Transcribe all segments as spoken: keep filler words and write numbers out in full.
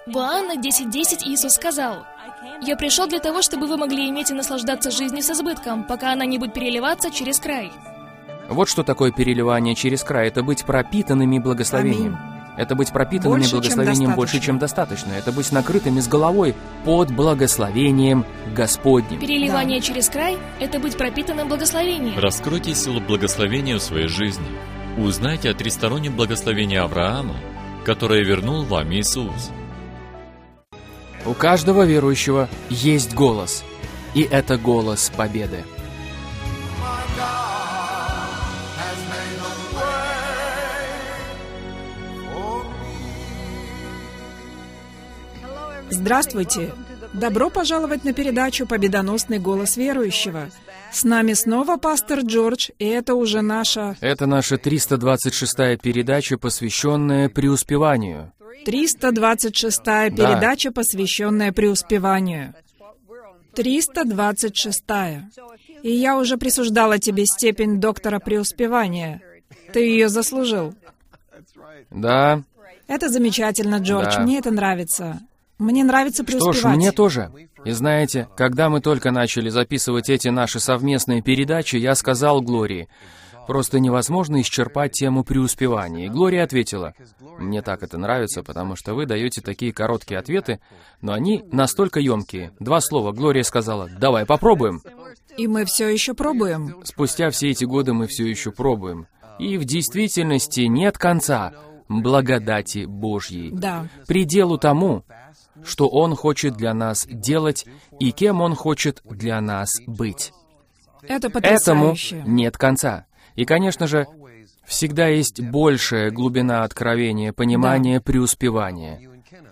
В Иоанна десять десять Иисус сказал: «Я пришел для того, чтобы вы могли иметь и наслаждаться жизнью с избытком, пока она не будет переливаться через край». Вот что такое переливание через край. Это быть пропитанными благословением. Это быть пропитанными Больше, благословением чем больше, чем достаточно. Это быть накрытыми с головой под благословением Господним. Переливание через край — это быть пропитанным благословением. Раскройте силу благословения в своей жизни. Узнайте о тристороннем благословении Авраама, которое вернул вам Иисус. У каждого верующего есть голос, и это голос победы. Здравствуйте! Добро пожаловать на передачу «Победоносный голос верующего». С нами снова пастор Джордж, и это уже наша... Это наша триста двадцать шестая передача, посвященная преуспеванию. триста двадцать шестая Да. передача, посвященная преуспеванию. триста двадцать шестая. И я уже присуждала тебе степень доктора преуспевания. Ты ее заслужил. Да, Это замечательно, Джордж, Да. мне это нравится. Мне нравится что преуспевать. ж, мне тоже. И знаете, когда мы только начали записывать эти наши совместные передачи, я сказал Глории: просто невозможно исчерпать тему преуспевания. И Глория ответила: мне так это нравится, потому что вы даете такие короткие ответы, но они настолько емкие. Два слова. Глория сказала: давай попробуем. И мы все еще пробуем. Спустя все эти годы мы все еще пробуем. И в действительности нет конца благодати Божьей. Да. Пределу тому, что Он хочет для нас делать и кем Он хочет для нас быть. Это Этому потрясающе. нет конца. И, конечно же, всегда есть большая глубина откровения, понимания, преуспевания.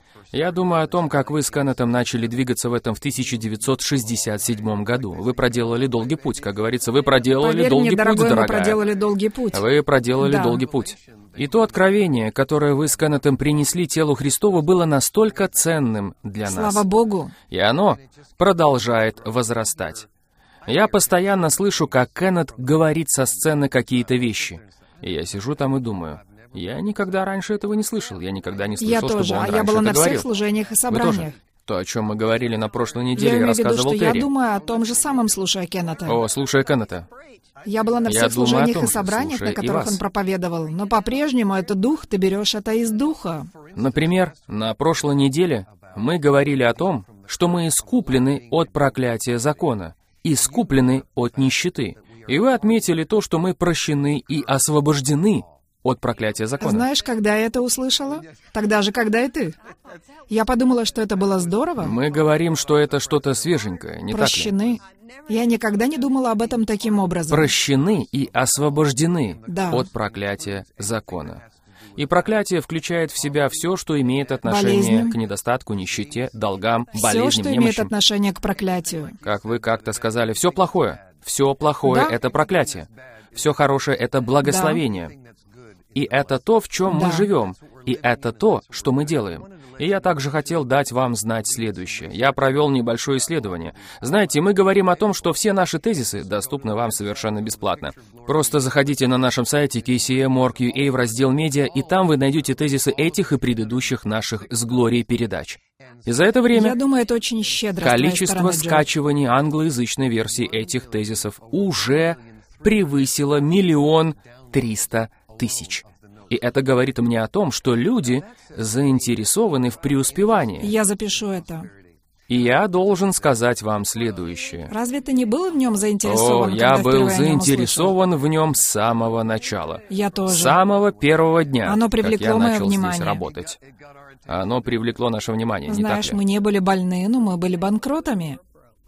Я думаю о том, как вы с Кеннетом начали двигаться в этом в тысяча девятьсот шестьдесят седьмом году. Вы проделали долгий путь, как говорится, вы проделали Поверь долгий мне, путь, дорогой, мы дорогая. проделали долгий путь. Вы проделали Да. долгий путь. И то откровение, которое вы с Кеннетом принесли телу Христову, было настолько ценным для нас. Слава Богу. И оно продолжает возрастать. Я постоянно слышу, как Кеннет говорит со сцены какие-то вещи. И я сижу там и думаю: я никогда раньше этого не слышал. Я никогда не слышал, Я чтобы тоже, он а раньше я была это на всех говорил. служениях и Вы собраниях. тоже? То, о чем мы говорили на прошлой Я неделе, я имею в виду, рассказывал что я Терри. думаю о том же самом, слушая Кеннета. О, слушая Кеннета. Я была на Я всех думаю о служениях том и же, собраниях, слушая на и которых вас. он проповедовал, но по-прежнему это дух, ты берешь это из духа. Например, на прошлой неделе мы говорили о том, что мы искуплены от проклятия закона, искуплены от нищеты. И вы отметили то, что мы прощены и освобождены от проклятия закона. Знаешь, когда я это услышала? Тогда же, когда и ты. Я подумала, что это было здорово. Мы говорим, что это что-то свеженькое, не так ли? Прощены. Я никогда не думала об этом таким образом. Прощены и освобождены Да. от проклятия закона. И проклятие включает в себя все, что имеет отношение Болезни. к недостатку, нищете, долгам, Все, болезням, что имеет немощам. отношение к проклятию. Как вы как-то сказали, все плохое. Все плохое Да. — это проклятие. Все хорошее — это благословение. И это то, в чем Да. мы живем. И это то, что мы делаем. И я также хотел дать вам знать следующее. Я провел небольшое исследование. Знаете, мы говорим о том, что все наши тезисы доступны вам совершенно бесплатно. Просто заходите на нашем сайте кей си эм точка орг точка ю эй в раздел «Медиа», и там вы найдете тезисы этих и предыдущих наших с Глорией передач. И за это время Я думаю, это очень щедро с твоей количество стороны, Джордж. скачиваний англоязычной версии этих тезисов уже превысило миллион триста тысяч. И это говорит мне о том, что люди заинтересованы в преуспевании. Я запишу это. И я должен сказать вам следующее. Разве ты не был в нем О, заинтересован, я когда был впервые о нем заинтересован в нем с самого начала. услышал? Я тоже. С самого первого дня, Оно как привлекло я мое начал внимание. здесь работать. Оно привлекло наше внимание, не Знаешь, так ли? мы не были больны, но мы были банкротами.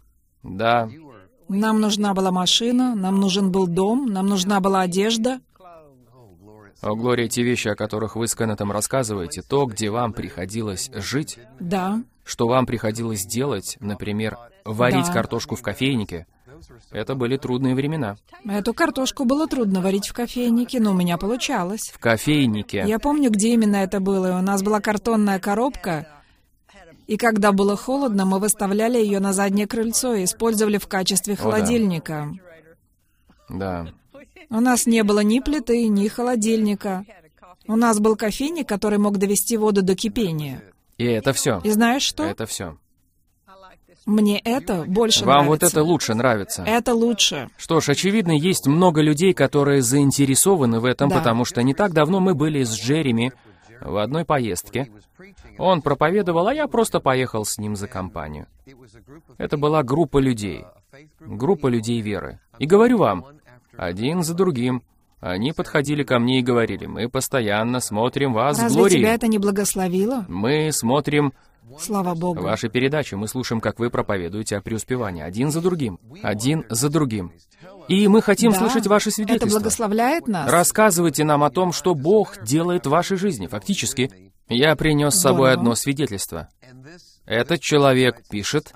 Да. Нам нужна была машина, нам нужен был дом, нам нужна была одежда. О, Глория, те вещи, о которых вы с Кеннетом рассказываете, то, где вам приходилось жить, Да. что вам приходилось делать, например, варить Да. картошку в кофейнике, это были трудные времена. Эту картошку было трудно варить в кофейнике, но у меня получалось. В кофейнике. Я помню, где именно это было. У нас была картонная коробка, и когда было холодно, мы выставляли ее на заднее крыльцо и использовали в качестве да. холодильника. Да. У нас не было ни плиты, ни холодильника. У нас был кофейник, который мог довести воду до кипения. И это все. И знаешь что? Это все. Мне это больше Вам нравится. вот это лучше нравится? Это лучше. Что ж, очевидно, есть много людей, которые заинтересованы в этом, Да. потому что не так давно мы были с Джереми в одной поездке. Он проповедовал, а я просто поехал с ним за компанию. Это была группа людей. Группа людей веры. И говорю вам, один за другим, они подходили ко мне и говорили: мы постоянно смотрим вас в Разве Глории. тебя это не благословило? Мы смотрим Слава Богу. ваши передачи, мы слушаем, как вы проповедуете о преуспевании. Один за другим. Один за другим. И мы хотим Да. слышать ваши Это свидетельства. благословляет нас. Рассказывайте нам о том, что Бог делает в вашей жизни. Фактически, я принес с собой Здорово. одно свидетельство. Этот человек пишет: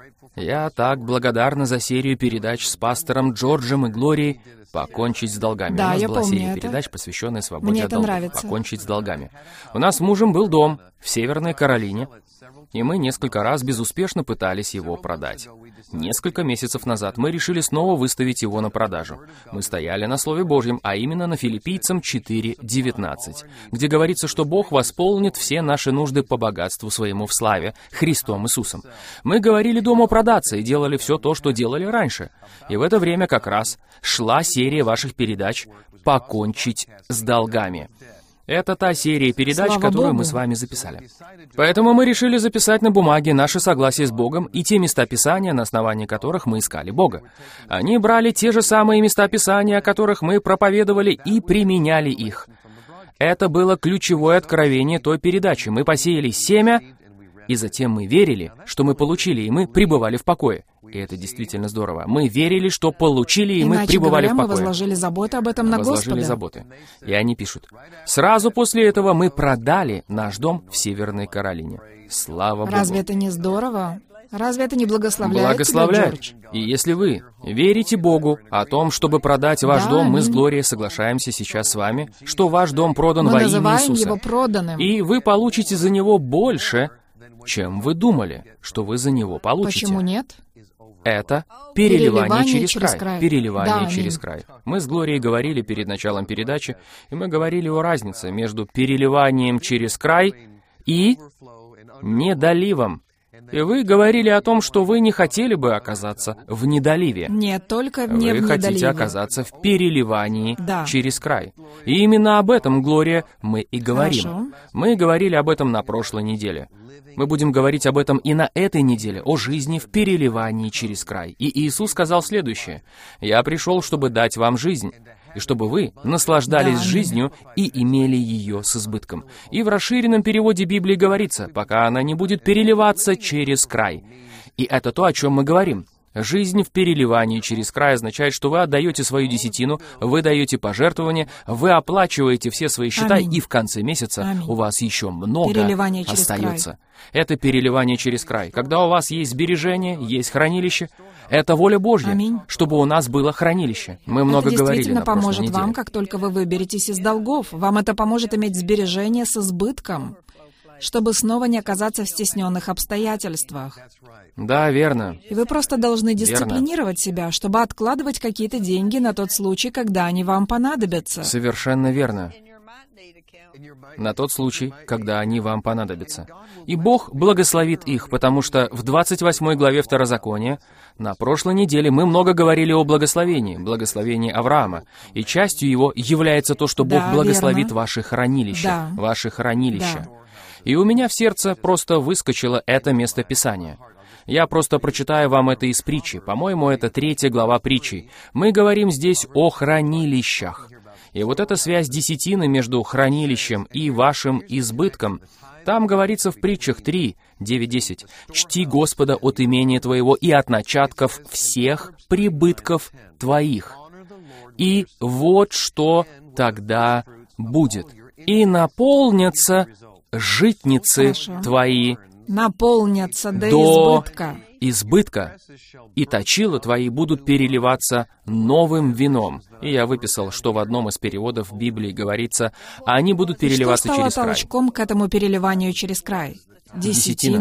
«Я так благодарна за серию передач с пастором Джорджем и Глорией «Покончить с долгами». Да, У нас я была помню серия это. передач, посвященная свободе Мне от это долгов. нравится. «Покончить с долгами». У нас с мужем был дом в Северной Каролине, и мы несколько раз безуспешно пытались его продать. Несколько месяцев назад мы решили снова выставить его на продажу. Мы стояли на Слове Божьем, а именно на Филиппийцам четыре девятнадцать, где говорится, что Бог восполнит все наши нужды по богатству своему в славе Христом Иисусом. Мы говорили дому продаться и делали все то, что делали раньше. И в это время как раз шла серия ваших передач «Покончить с долгами». Это та серия передач, Слава которую Богу. мы с вами записали. Поэтому мы решили записать на бумаге наше согласие с Богом и те места Писания, на основании которых мы искали Бога. Они брали те же самые места Писания, о которых мы проповедовали, и применяли их. Это было ключевое откровение той передачи. Мы посеяли семя, и затем мы верили, что мы получили, и мы пребывали в покое. И это действительно здорово. Мы верили, что получили, и мы Иначе пребывали говоря, в мы покое. возложили заботу об этом на Возложили Господа. заботы. И они пишут: «Сразу после этого мы продали наш дом в Северной Каролине». Слава Разве Богу. это не здорово? Разве это не благословляет, Благословляет. тебя, Джордж? И если вы верите Богу о том, чтобы продать ваш Да, дом, мы с аминь. Глорией соглашаемся сейчас с вами, что ваш дом продан Мы во имя называем Иисуса. его проданным. И вы получите за него больше, чем вы думали, что вы за него получите. Почему нет? Это переливание, Переливание через, через край. край. Переливание Да, через аминь. край. Мы с Глорией говорили перед началом передачи, и мы говорили о разнице между переливанием через край и недоливом. И вы говорили о том, что вы не хотели бы оказаться в недоливе. Нет, только не Вы в хотите недоливе. оказаться в переливании Да. через край. И именно об этом, Глория, мы и говорим. Хорошо. Мы говорили об этом на прошлой неделе. Мы будем говорить об этом и на этой неделе, о жизни в переливании через край. И Иисус сказал следующее: «Я пришел, чтобы дать вам жизнь, и чтобы вы наслаждались Да, аминь. жизнью и имели ее с избытком». И в расширенном переводе Библии говорится: «пока она не будет переливаться через край». И это то, о чем мы говорим. Жизнь в переливании через край означает, что вы отдаете свою десятину, вы даете пожертвования, вы оплачиваете все свои счета, Аминь. и в конце месяца Аминь. у вас еще много Переливание через остается. Это переливание через край. Когда у вас есть сбережения, есть хранилище, это воля Божья, Аминь. чтобы у нас было хранилище. Мы много это говорили действительно на прошлой поможет неделе. вам, как только вы выберетесь из долгов. Вам это поможет иметь сбережения с избытком, чтобы снова не оказаться в стесненных обстоятельствах. Да, верно. И вы просто должны дисциплинировать себя, чтобы откладывать какие-то деньги на тот случай, когда они вам понадобятся. Совершенно верно. На тот случай, когда они вам понадобятся. И Бог благословит их, потому что в двадцать восьмой главе Второзакония на прошлой неделе мы много говорили о благословении, благословении Авраама. И частью его является то, что Бог Да, благословит верно. ваши хранилища, Да. ваши хранилища. Да. И у меня в сердце просто выскочило это место Писания. Я просто прочитаю вам это из притчи. По-моему, это третья глава притчи. Мы говорим здесь о хранилищах. И вот эта связь десятины между хранилищем и вашим избытком, там говорится в притчах три, девять, десять. «Чти Господа от имения твоего и от начатков всех прибытков твоих. И вот что тогда будет. И наполнятся житницы Хорошо. твои Наполнятся до, до избытка. избытка, и точила твои будут переливаться новым вином». И я выписал, что в одном из переводов Библии говорится: «А они будут переливаться Что стало через край». толчком к этому переливанию через край? Десятина.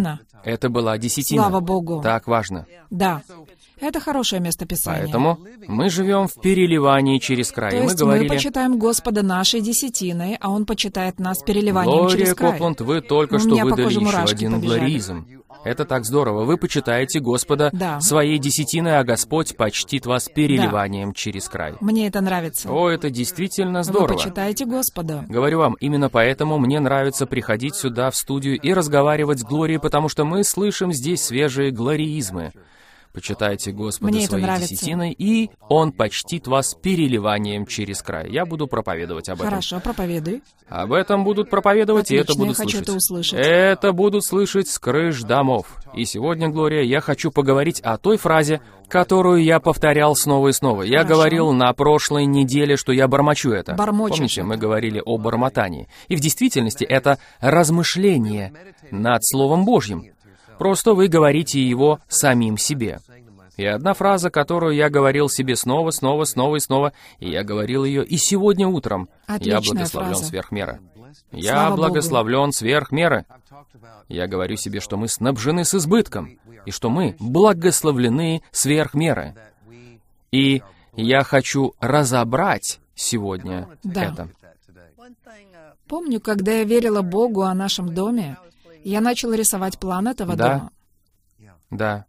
Это была десятина. Слава Богу. Так важно. Да. Это хорошее место Писания. Поэтому мы живем в переливании через край. То И мы есть говорили... мы почитаем Господа нашей десятиной, а Он почитает нас переливанием Глория через край. Копланд, вы только У что меня по выдали коже еще мурашки один побежали. глоризм. Это так здорово. Вы почитаете Господа Да. своей десятиной, а Господь почтит вас переливанием через край. Мне это нравится. О, это действительно Вы здорово. почитаете Господа. Говорю вам, именно поэтому мне нравится приходить сюда, в студию, и разговаривать с Глорией, потому что мы слышим здесь свежие глориизмы. Почитайте Господа Мне это своей нравится. десятиной, и Он почтит вас переливанием через край. Я буду проповедовать об этом. Хорошо, проповедуй. Об этом будут проповедовать, и это Отлично, я будут хочу слышать. это услышать. Это будут слышать с крыш домов. И сегодня, Глория, я хочу поговорить о той фразе, которую я повторял снова и снова. Я Хорошо. говорил на прошлой неделе, что я бормочу это. Бормочешь Помните, это. мы говорили о бормотании. И в действительности это размышление над Словом Божьим. Просто вы говорите его самим себе. И одна фраза, которую я говорил себе снова, снова, снова и снова, и я говорил ее и сегодня утром. Я Отличная благословлен фраза. сверх меры. Я Слава Богу. благословлен сверх меры. Я говорю себе, что мы снабжены с избытком, и что мы благословлены сверх меры. И я хочу разобрать сегодня Да. это. Помню, когда я верила Богу о нашем доме, я начала рисовать план этого Да. дома. Да.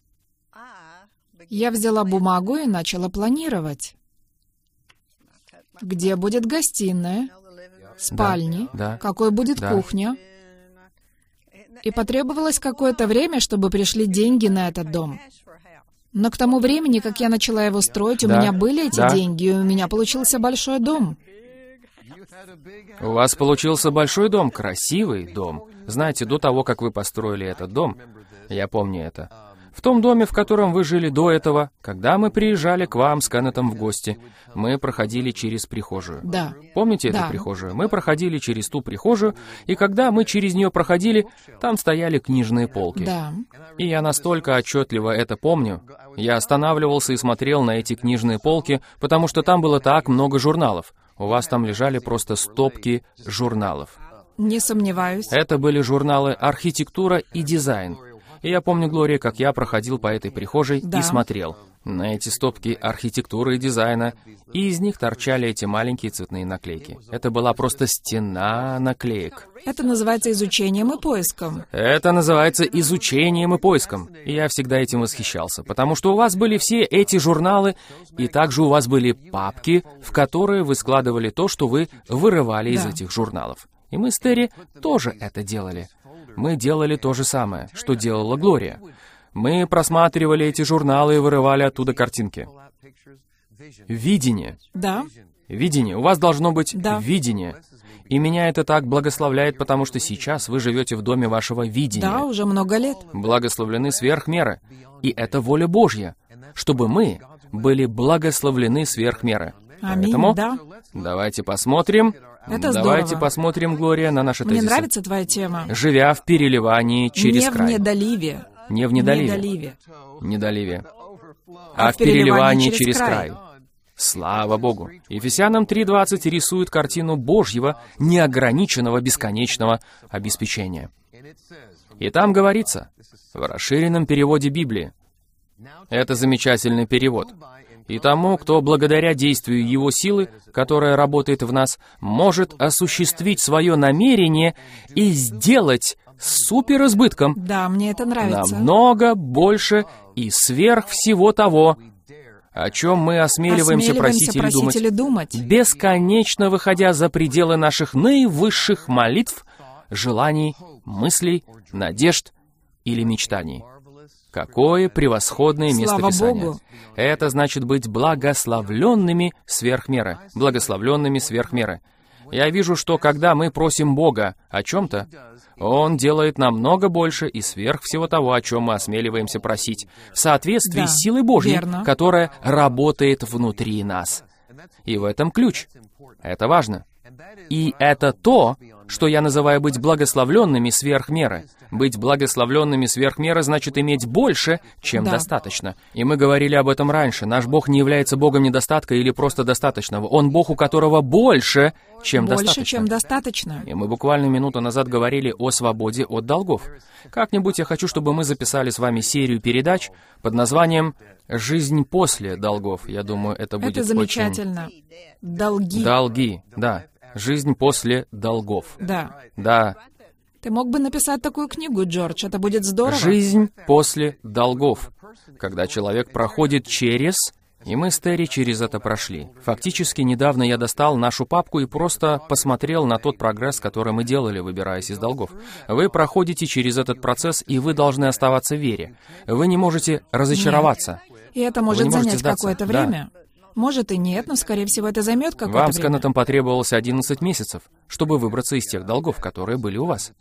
Я взяла бумагу и начала планировать. Где будет гостиная, спальни, Да. какой будет Да. кухня. И потребовалось какое-то время, чтобы пришли деньги на этот дом. Но к тому времени, как я начала его строить, у Да. меня были эти Да. деньги, и у меня получился большой дом. У вас получился большой дом, красивый дом. Знаете, до того, как вы построили этот дом, я помню это, в том доме, в котором вы жили до этого, когда мы приезжали к вам с Кеннетом в гости, мы проходили через прихожую. Да. Помните эту Да. прихожую? Мы проходили через ту прихожую, и когда мы через нее проходили, там стояли книжные полки. Да. И я настолько отчетливо это помню. Я останавливался и смотрел на эти книжные полки, потому что там было так много журналов. У вас там лежали просто стопки журналов. Не сомневаюсь. Это были журналы «Архитектура» и «Дизайн». И я помню, Глория, как я проходил по этой прихожей Да. и смотрел на эти стопки архитектуры и дизайна, и из них торчали эти маленькие цветные наклейки. Это была просто стена наклеек. Это называется изучением и поиском. Это называется изучением и поиском. И я всегда этим восхищался, потому что у вас были все эти журналы, и также у вас были папки, в которые вы складывали то, что вы вырывали из Да. этих журналов. И мы с Терри тоже это делали. Мы делали то же самое, что делала Глория. Мы просматривали эти журналы и вырывали оттуда картинки. Видение. Да. Видение. У вас должно быть Да. видение. И меня это так благословляет, потому что сейчас вы живете в доме вашего видения. Да, уже много лет. Благословлены сверх меры. И это воля Божья, чтобы мы были благословлены сверх меры. Аминь, Поэтому да. давайте посмотрим. Это давайте здорово. посмотрим, Глория, на наши Мне тезисы. нравится твоя тема. Живя в переливании через Не в край. недоливе. Не в недоливе. Недоливе. Недоливе. А А в в переливании через через край. край. Слава Богу. Ефесянам три двадцать рисует картину Божьего, неограниченного, бесконечного обеспечения. И там говорится, в расширенном переводе Библии, это замечательный перевод, и тому, кто благодаря действию Его силы, которая работает в нас, может осуществить свое намерение и сделать с суперизбытком Да, мне это нравится. намного больше и сверх всего того, о чем мы осмеливаемся, просить или думать, или думать. бесконечно выходя за пределы наших наивысших молитв, желаний, мыслей, надежд или мечтаний. Какое превосходное место Слава Писания. Богу. Это значит быть благословленными сверх меры. Благословленными сверх меры. Я вижу, что когда мы просим Бога о чем-то, Он делает намного больше и сверх всего того, о чем мы осмеливаемся просить, в соответствии Да, с силой Божьей, верно. которая работает внутри нас. И в этом ключ. Это важно. И это то, что я называю быть благословленными сверх меры. Быть благословленными сверх меры значит иметь больше, чем Да. достаточно. И мы говорили об этом раньше. Наш Бог не является Богом недостатка или просто достаточного. Он Бог, у которого больше, чем Больше, достаточно. чем достаточно. И мы буквально минуту назад говорили о свободе от долгов. Как-нибудь я хочу, чтобы мы записали с вами серию передач под названием «Жизнь после долгов». Я думаю, это будет Это замечательно. Долги. очень... Долги, да. Жизнь после долгов. Да. Да. Ты мог бы написать такую книгу, Джордж, это будет здорово. Жизнь после долгов. Когда человек проходит через... И мы с Терри через это прошли. Фактически, недавно я достал нашу папку и просто посмотрел на тот прогресс, который мы делали, выбираясь из долгов. Вы проходите через этот процесс, и вы должны оставаться в вере. Вы не можете разочароваться. И это Вы может не можете занять сдаться. какое-то Да. время. Может и нет, но, скорее всего, это займет какое-то Вам с время. Кеннетом потребовалось одиннадцать месяцев, чтобы выбраться из тех долгов, которые были у вас.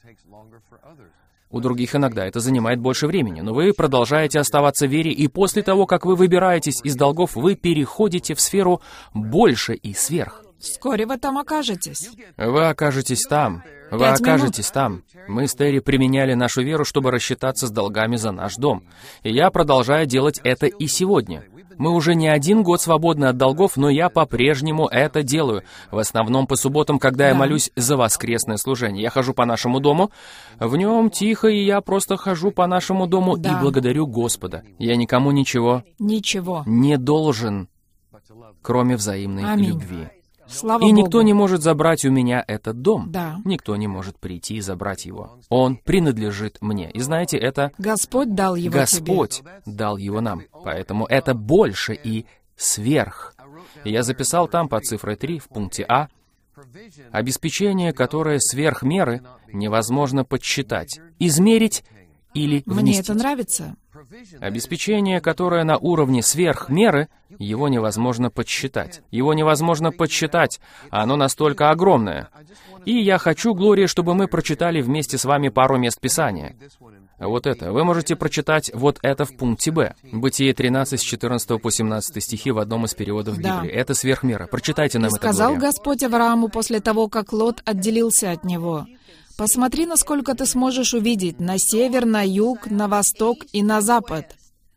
У других иногда это занимает больше времени, но вы продолжаете оставаться в вере, и после того, как вы выбираетесь из долгов, вы переходите в сферу больше и сверх. Вскоре вы там окажетесь. Вы окажетесь там. Вы Пять окажетесь там. Мы с Терри применяли нашу веру, чтобы рассчитаться с долгами за наш дом. И я продолжаю делать это и сегодня. Мы уже не один год свободны от долгов, но я по-прежнему это делаю. В основном по субботам, когда я Да. молюсь за воскресное служение. Я хожу по нашему дому, в нем тихо, и я просто хожу по нашему дому Да. и благодарю Господа. Я никому ничего Ничего. не должен, кроме взаимной Аминь. любви. Слава И Богу. никто не может забрать у меня этот дом. Да. Никто не может прийти и забрать его. Он принадлежит мне. И знаете, это Господь дал его Господь дал его нам. Поэтому это больше и сверх. И я записал там под цифрой три в пункте А: обеспечение, которое сверх меры, невозможно подсчитать, измерить или тебе. Мне вместить. это нравится. Обеспечение, которое на уровне сверх меры, его невозможно подсчитать. Его невозможно подсчитать, а оно настолько огромное. И я хочу, Глория, чтобы мы прочитали вместе с вами пару мест Писания. Вот это. Вы можете прочитать вот это в пункте Б. Бытие тринадцать, с четырнадцатого по семнадцатый стихи в одном из переводов Да. Библии. Это сверхмера. Прочитайте нам «И это, сказал Глория. Господь Аврааму после того, как Лот отделился от него: «Посмотри, насколько ты сможешь увидеть на север, на юг, на восток и на запад.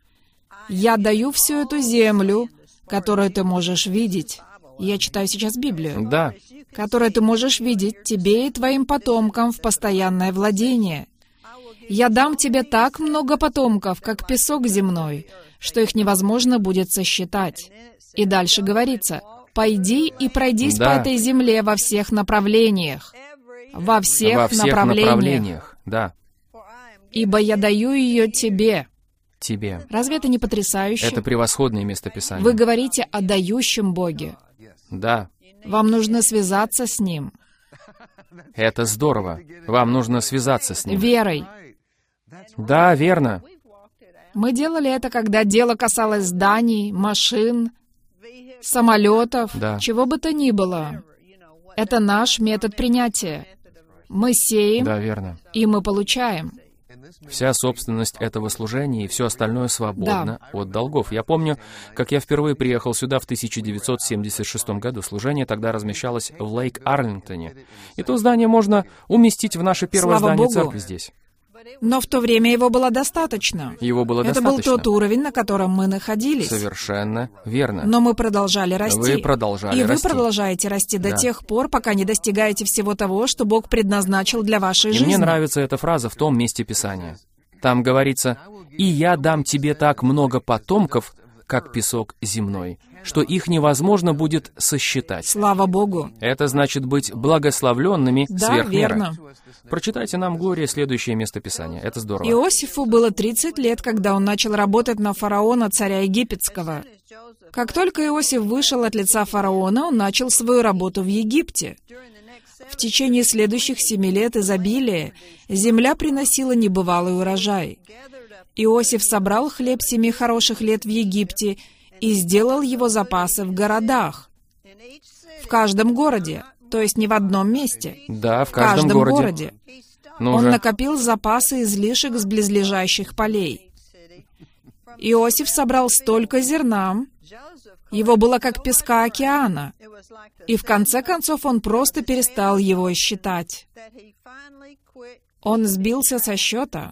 Я даю всю эту землю, которую ты можешь видеть». Я читаю сейчас Библию. Да. «Которую ты можешь видеть тебе и твоим потомкам в постоянное владение. Я дам тебе так много потомков, как песок земной, что их невозможно будет сосчитать». И дальше говорится: «Пойди и пройдись Да. по этой земле во всех направлениях». Во всех, Во всех направлениях. направлениях. Да. «Ибо я даю ее тебе». Тебе. Разве это не потрясающе? Это превосходное местописание. Вы говорите о дающем Боге. Да. Вам нужно связаться с Ним. Это здорово. Вам нужно связаться с ним. Верой. Да, верно. Мы делали это, когда дело касалось зданий, машин, самолетов, Да. чего бы то ни было. Это наш метод принятия. Мы сеем, Да, верно. и мы получаем. Вся собственность этого служения и все остальное свободно от долгов. Я помню, как я впервые приехал сюда в тысяча девятьсот семьдесят шестом году. Служение тогда размещалось в Лейк-Арлингтоне. И то здание можно уместить в наше первое Слава здание Богу. церкви здесь. Но в то время его было достаточно. Его было Это был достаточно. тот уровень, на котором мы находились. Совершенно верно. Но мы продолжали расти. Вы продолжали И вы расти. продолжаете расти до Да. тех пор, пока не достигаете всего того, что Бог предназначил для вашей И жизни. мне нравится эта фраза в том месте Писания. Там говорится: «И я дам тебе так много потомков, как песок земной, что их невозможно будет сосчитать». Слава Богу. Это значит быть благословленными Да, сверх меры. верно. Прочитайте нам, Глория, следующее место Писания. Это здорово. Иосифу было тридцать лет, когда он начал работать на фараона, царя египетского. Как только Иосиф вышел от лица фараона, он начал свою работу в Египте. В течение следующих семи лет изобилия земля приносила небывалый урожай. Иосиф собрал хлеб семи хороших лет в Египте и сделал его запасы в городах. В каждом городе, то есть не в одном месте. Да, в В каждом, каждом городе. городе. Ну Он уже. накопил запасы излишек с близлежащих полей. Иосиф собрал столько зерна, его было как песка океана, и в конце концов он просто перестал его считать. Он сбился со счета.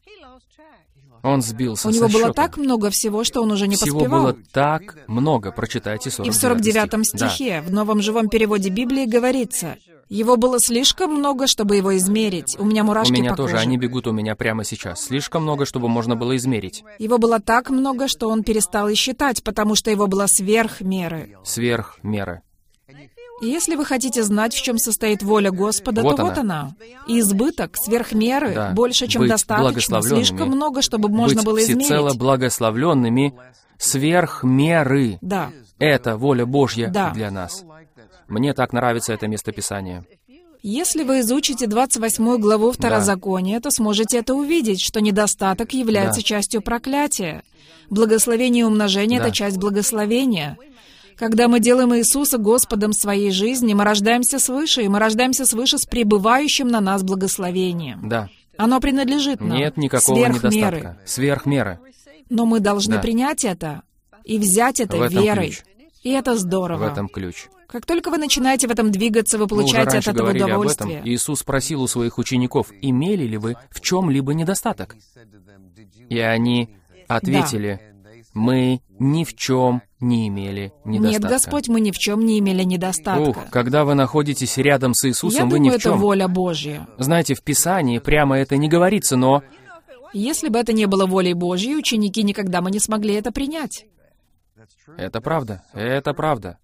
Он сбился У него со было счета. так много всего, что он уже не Всего поспевал. было так много. Прочитайте сорок И в сорок девятом стих. Да. стихе, в новом живом переводе Библии говорится, «Его было слишком много, чтобы его измерить. У меня У мурашки меня по тоже, коже». они бегут у меня прямо сейчас. Слишком много, чтобы можно было измерить. Его было так много, что он перестал и считать, потому что его было сверх меры. Сверх меры. И если вы хотите знать, в чем состоит воля Господа, Вот то она. вот она. И избыток, сверх меры, Да. больше, чем Быть достаточно, благословленными. слишком много, чтобы можно Быть было всецело измерить. благословленными сверх меры. Да. Это воля Божья Да. для нас. Мне так нравится это местописание. Если вы изучите двадцать восьмую главу Второзакония, то сможете это увидеть, что недостаток является Да. частью проклятия. Благословение и умножение — Да. это часть благословения. Когда мы делаем Иисуса Господом своей жизни, мы рождаемся свыше, и мы рождаемся свыше с пребывающим на нас благословением. Да. Оно принадлежит нам. Нет никакого сверх недостатка. меры. Сверх меры. Но мы должны Да. принять это и взять это В этом верой. ключ. И это В здорово. этом ключ. Как только вы начинаете в этом двигаться, вы Мы уже получаете от раньше этого говорили об удовольствие. этом. Иисус спросил у своих учеников, имели ли вы в чем-либо недостаток? И они ответили, мы ни в чем не имели недостатка. Нет, Господь, мы ни в чем не имели недостатка. Ух, когда вы находитесь рядом с Я Иисусом, вы думаю, ни в это чем. воля Божья. Знаете, в Писании прямо это не говорится, но Если бы это не было волей Божьей, ученики никогда бы не смогли это принять. это правда, это правда.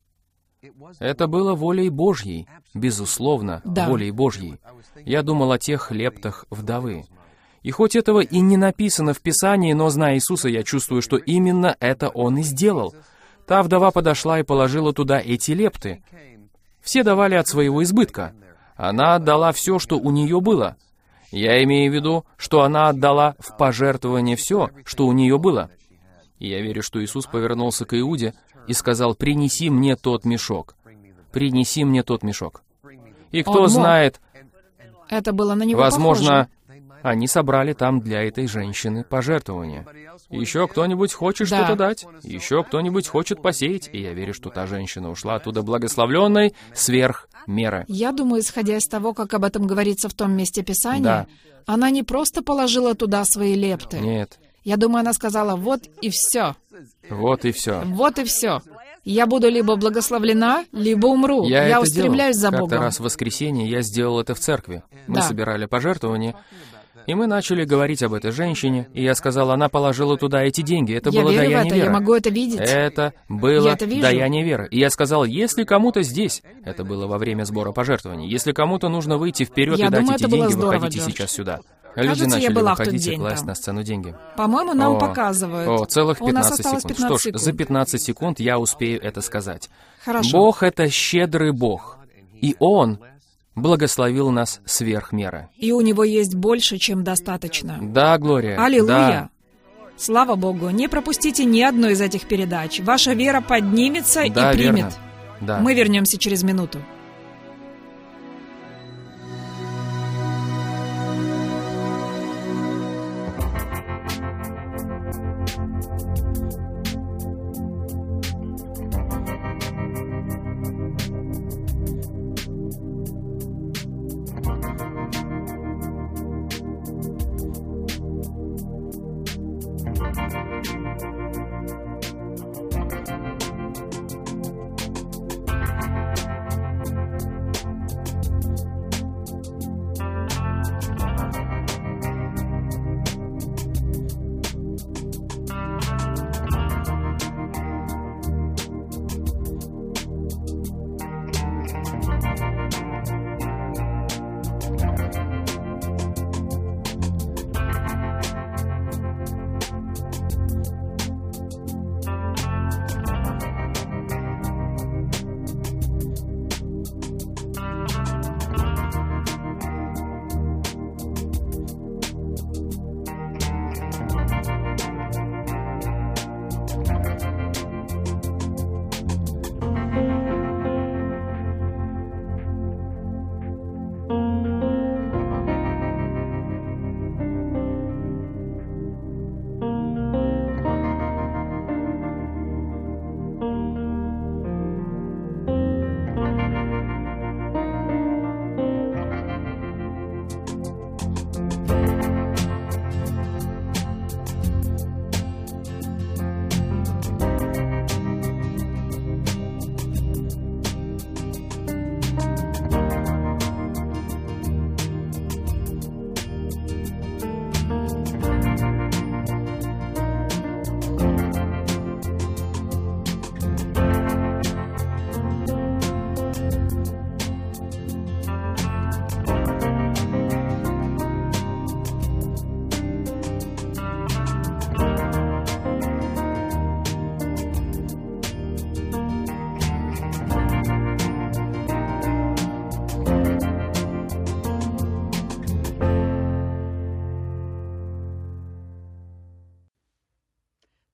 Это было волей Божьей, безусловно, Да. волей Божьей. Я думал о тех лептах вдовы. И хоть этого и не написано в Писании, но, зная Иисуса, я чувствую, что именно это Он и сделал. Та вдова подошла и положила туда эти лепты. Все давали от своего избытка. Она отдала все, что у нее было. Я имею в виду, что она отдала в пожертвование все, что у нее было. И я верю, что Иисус повернулся к Иуде и сказал, «Принеси мне тот мешок. Принеси мне тот мешок». И кто Он мог. знает, Это было на него возможно, похоже. они собрали там для этой женщины пожертвования. Еще кто-нибудь хочет Да. что-то дать, еще кто-нибудь хочет посеять, и я верю, что та женщина ушла оттуда благословленной сверх меры. Я думаю, исходя из того, как об этом говорится в том месте Писания, Да. она не просто положила туда свои лепты. Нет, Я думаю, она сказала, вот и все. вот и все. Вот и все. Я буду либо благословлена, либо умру. Я, Я это устремляюсь делал. за Как-то Богом. раз в воскресенье я сделал это в церкви. Мы Да. собирали пожертвования, и мы начали говорить об этой женщине, и я сказал, она положила туда эти деньги. Это Я было верю в даяние это, веры. я могу это видеть. Это было Я это вижу. даяние веры. И я сказал, если кому-то здесь, это было во время сбора пожертвований, если кому-то нужно выйти вперед Я и дать думаю, эти это было деньги, здорово, выходите Джордж. сейчас сюда. Кажется, Люди я начали была в тот выходить и день класть там. на сцену деньги. По-моему, нам О, показывают. О, целых У нас пятнадцать осталось секунд. пятнадцать Что ж, секунд. за пятнадцать секунд я успею это сказать. Хорошо. Бог — это щедрый Бог, и Он благословил нас сверх меры. И у него есть больше, чем достаточно. Да, Глория. Аллилуйя! Да. Слава Богу! Не пропустите ни одну из этих передач. Ваша вера поднимется Да, и примет. верно. Да. Мы вернемся через минуту.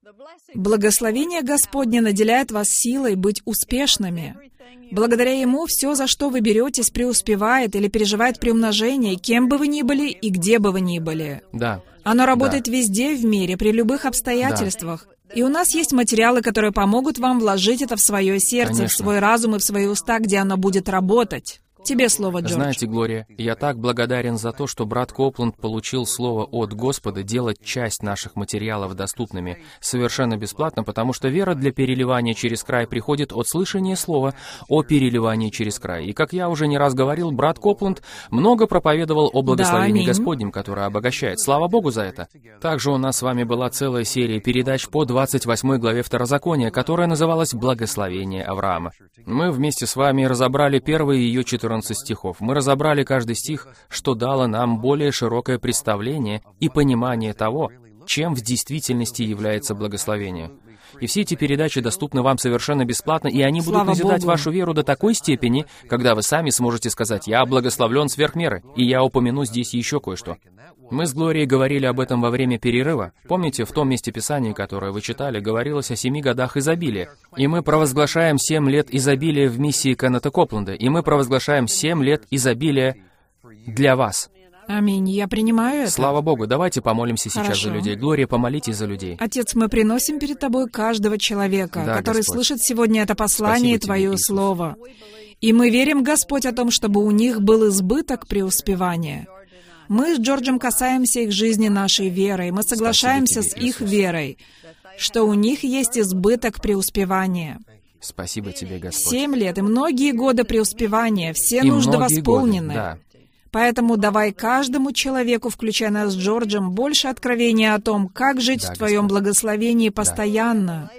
Благословение Господне наделяет вас силой быть успешными. Благодаря Ему все, за что вы беретесь, преуспевает или переживает приумножение, кем бы вы ни были и где бы вы ни были. Да. Оно работает Да. везде в мире, при любых обстоятельствах. И у нас есть материалы, которые помогут вам вложить это в свое сердце, Конечно. в свой разум и в свои уста, где оно будет работать. Тебе слово, Джордж. Знаете, Глория, я так благодарен за то, что брат Копланд получил слово от Господа делать часть наших материалов доступными совершенно бесплатно, потому что вера для переливания через край приходит от слышания слова о переливании через край. И, как я уже не раз говорил, брат Копланд много проповедовал о благословении Да, аминь. Господнем, которое обогащает. Слава Богу за это. Также у нас с вами была целая серия передач по двадцать восьмой главе Второзакония, которая называлась «Благословение Авраама». Мы вместе с вами разобрали первые ее четырнадцать стихов. Мы разобрали каждый стих, что дало нам более широкое представление и понимание того, чем в действительности является благословение. И все эти передачи доступны вам совершенно бесплатно, и они будут Слава назидать Богу. вашу веру до такой степени, когда вы сами сможете сказать: «Я благословлен сверх меры», и я упомяну здесь еще кое-что. Мы с Глорией говорили об этом во время перерыва. Помните, в том месте Писания, которое вы читали, говорилось о семи годах изобилия. И мы провозглашаем семь лет изобилия в миссии Кеннета Копланда, и мы провозглашаем семь лет изобилия для вас. Аминь. Я принимаю это. Слава Богу, давайте помолимся сейчас Хорошо. за людей. Глория, помолитесь за людей. Отец, мы приносим перед Тобой каждого человека, Да, который Господь. слышит сегодня это послание и Спасибо Тебе, Твое Иисус. Слово. И мы верим, Господь, о том, чтобы у них был избыток преуспевания. Мы с Джорджем касаемся их жизни нашей верой. Мы соглашаемся Спасибо с тебе, их Иисус. верой, что у них есть избыток преуспевания. Спасибо Тебе, Господь. Семь лет и многие годы преуспевания, все И нужды многие восполнены. годы, да. Поэтому давай каждому человеку, включая нас с Джорджем, больше откровения о том, как жить Да, в Твоем Господь. благословении постоянно.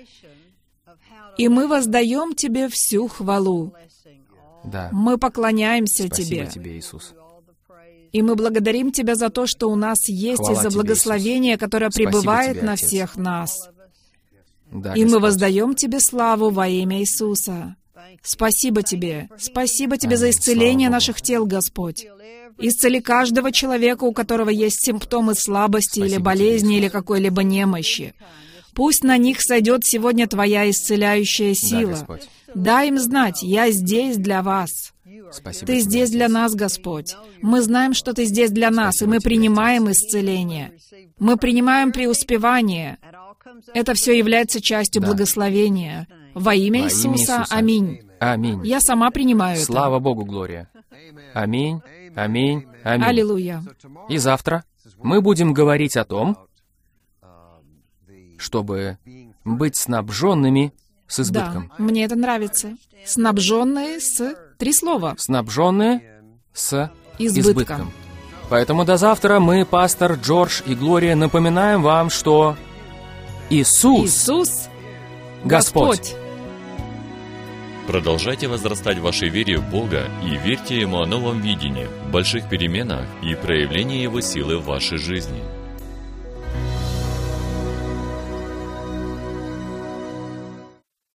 И мы воздаем Тебе всю хвалу. Да. Мы поклоняемся Спасибо Тебе. Тебе, Иисус. И мы благодарим Тебя за то, что у нас есть Хвала из-за Тебе, благословения, которое Спасибо пребывает Тебе, на Отец. всех нас. Да, И мы Господь. воздаем Тебе славу во имя Иисуса. Спасибо Тебе. Спасибо Тебе за Аминь. исцеление Слава Богу. наших тел, Господь. Исцели каждого человека, у которого есть симптомы слабости Спасибо или тебе, болезни, Иисус. или какой-либо немощи. Пусть на них сойдет сегодня Твоя исцеляющая Да, сила. Господь. Дай им знать, я здесь для вас. Спасибо Ты тебе, здесь для Отец. нас, Господь. Мы знаем, что Ты здесь для нас, и Спасибо мы тебе, принимаем исцеление. Мы принимаем преуспевание. Это все является частью Да. благословения. Во имя Во имя Иисуса. Иисуса. Аминь. Аминь. Я сама принимаю это. Слава Богу, Глория. Аминь, аминь, аминь. Аллилуйя. И завтра мы будем говорить о том, чтобы быть снабженными с Да, избытком. мне это нравится. Снабженные с... Три слова. Снабженные с Избытком. избытком. Поэтому до завтра мы, пастор Джордж и Глория, напоминаем вам, что Иисус, Иисус Господь. Господь. Продолжайте возрастать в вашей вере в Бога и верьте Ему о новом видении, больших переменах и проявлении Его силы в вашей жизни.